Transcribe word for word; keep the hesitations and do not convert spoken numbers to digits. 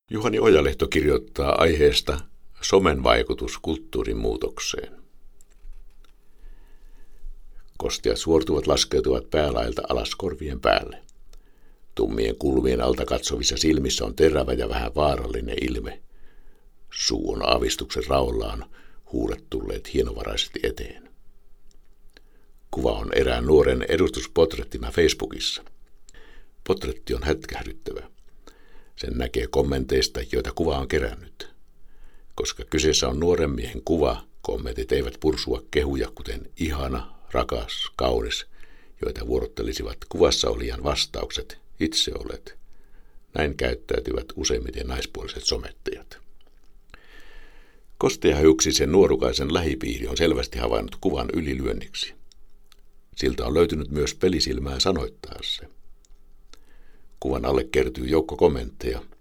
Juhani Ojalehto kirjoittaa aiheesta somen vaikutus kulttuurin muutokseen. Kosteat suortuvat laskeutuvat päälailta alas korvien päälle. Tummien kulmien alta katsovissa silmissä on terävä ja vähän vaarallinen ilme. Suu on aavistuksen raollaan, huulet tulleet hienovaraisesti eteen. Kuva on erään nuoren edustuspotrettina Facebookissa. Potretti on hätkähdyttävä. Sen näkee kommenteista, joita kuva on kerännyt. Koska kyseessä on nuoren miehen kuva, kommentit eivät pursua kehuja kuten ihana, rakas, kaunis, joita vuorottelisivat kuvassa olijan vastaukset, itse olet. Näin käyttäytyvät useimmiten naispuoliset somettajat. Kosteahiuksisen nuorukaisen lähipiiri on selvästi havainnut kuvan ylilyönniksi. Siltä on löytynyt myös pelisilmää sanoittaa se. Kuvan alle kertyy joukko kommentteja.